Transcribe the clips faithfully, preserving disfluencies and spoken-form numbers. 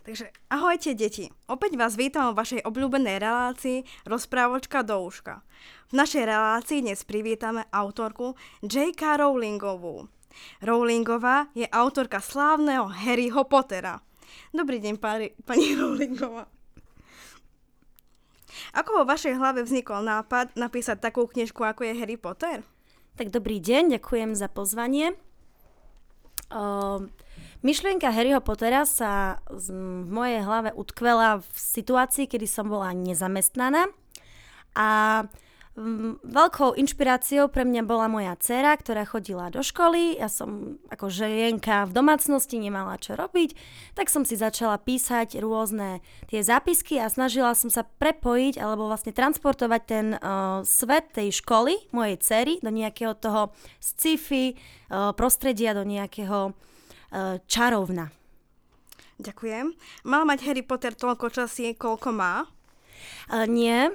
Takže ahojte deti, opäť vás vítam vo vašej obľúbenej relácii Rozprávočka do uška. V našej relácii dnes privítame autorku džej ká. Rowlingovú. Rowlingová je autorka slávneho Harryho Pottera. Dobrý deň, pani, pani Rowlingová. Ako vo vašej hlave vznikol nápad napísať takú knižku, ako je Harry Potter? Tak dobrý deň, ďakujem za pozvanie. Uh, myšlienka Harryho Pottera sa z, v mojej hlave utkvela v situácii, kedy som bola nezamestnaná a um, veľkou inšpiráciou pre mňa bola moja dcéra, ktorá chodila do školy. Ja som ako želienka v domácnosti nemala čo robiť, tak som si začala písať rôzne tie zápisky a snažila som sa prepojiť alebo vlastne transportovať ten uh, svet tej školy, mojej dcery, do nejakého toho sci-fi uh, prostredia, do nejakého uh, čarovna. Ďakujem. Mal mať Harry Potter toľko časí, koľko má? Uh, nie.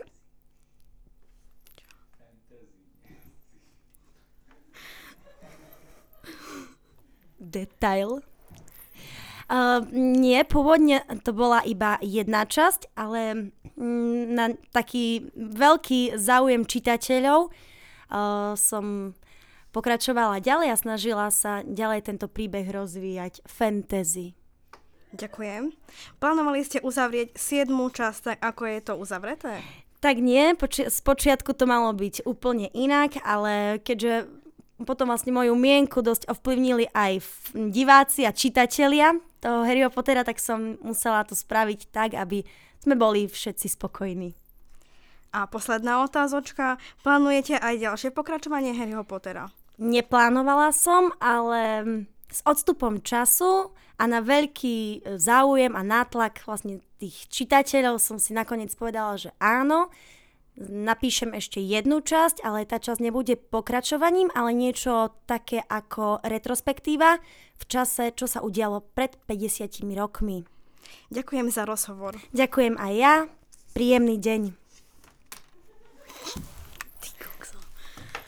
Detail. Uh, nie, pôvodne to bola iba jedna časť, ale mm, na taký veľký záujem čitateľov uh, som pokračovala ďalej a snažila sa ďalej tento príbeh rozvíjať fantasy. Ďakujem. Plánovali ste uzavrieť siedmu časť, tak ako je to uzavreté? Tak nie, poči- spočiatku to malo byť úplne inak, ale keďže potom vlastne moju mienku dosť ovplyvnili aj diváci a čitatelia toho Harryho Pottera, tak som musela to spraviť tak, aby sme boli všetci spokojní. A posledná otázočka. Plánujete aj ďalšie pokračovanie Harryho Pottera? Neplánovala som, ale s odstupom času a na veľký záujem a nátlak vlastne tých čitateľov som si nakoniec povedala, že áno, napíšem ešte jednu časť, ale tá časť nebude pokračovaním, ale niečo také ako retrospektíva v čase, čo sa udialo pred päťdesiatimi rokmi. Ďakujem za rozhovor. Ďakujem aj ja. Príjemný deň.